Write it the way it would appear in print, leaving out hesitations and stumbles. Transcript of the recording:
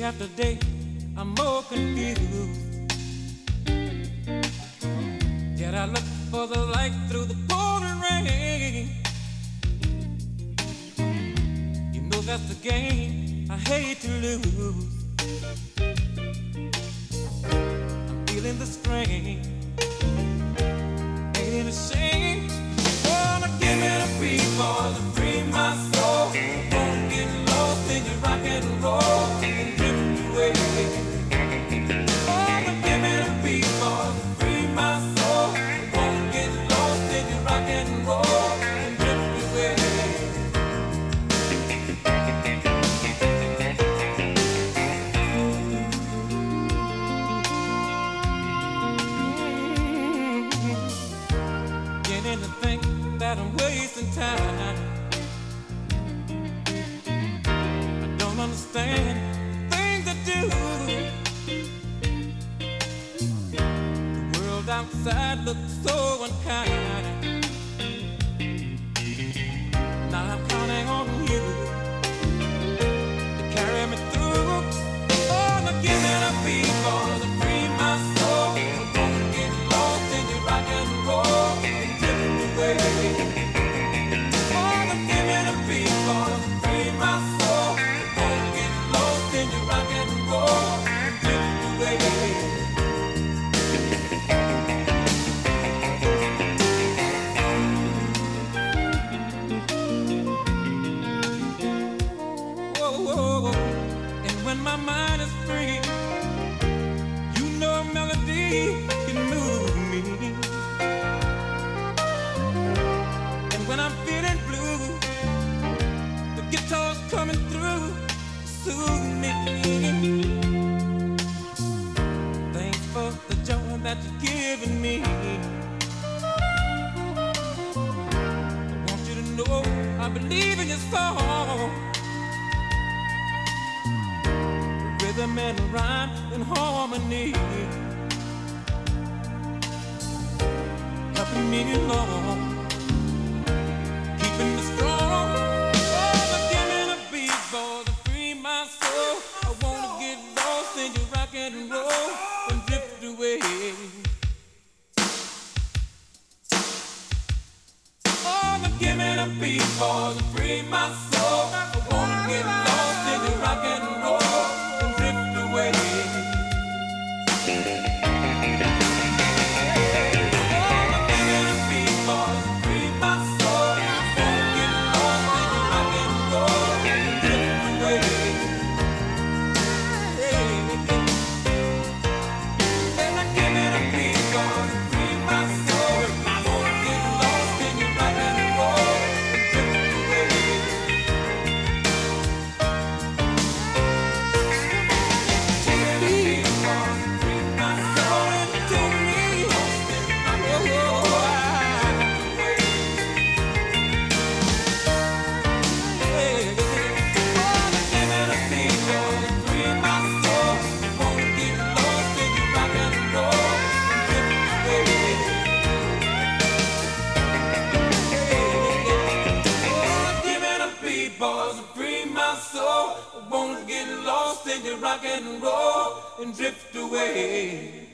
after day, I'm more confused. Yet I look for the light through the pouring rain. You know that's the game I hate to lose. I'm feeling the strain. Ain't it a shame? Wanna give it a beat, boy, to free my soul. Won't get lost in your rock and roll and drift away. Wanna give it a beat, boy, to free my soul. Won't get lost in your rock and roll and drift away. Beginning to think that I'm wasting time. I don't understand the things I do. The world outside looks so unkind. Now I'm counting on you to carry me through. Oh, now give me a beat, boy, to free my soul. Don't get lost in your rock and roll and drift away. Oh, now give me a beat, boy, to free my soul. Don't get lost in your rock and roll and drift away. And when my mind is free, you know a melody can move me. And when I'm feeling blue, the guitar's coming through to soothe me. Thanks for the joy that you're giving me. I want you to know I believe in your song. Rhythm and rhyme in harmony, helping me along, keeping me strong. Oh, but give me the beat, boy, to free my soul. I wanna get lost in your rock and roll and drift away. Oh, but give me the beat, boy, to free my soul. I wanna get lost in your rock and roll and drift away. Boys, free my soul. I wanna get lost in your rock and roll and drift away.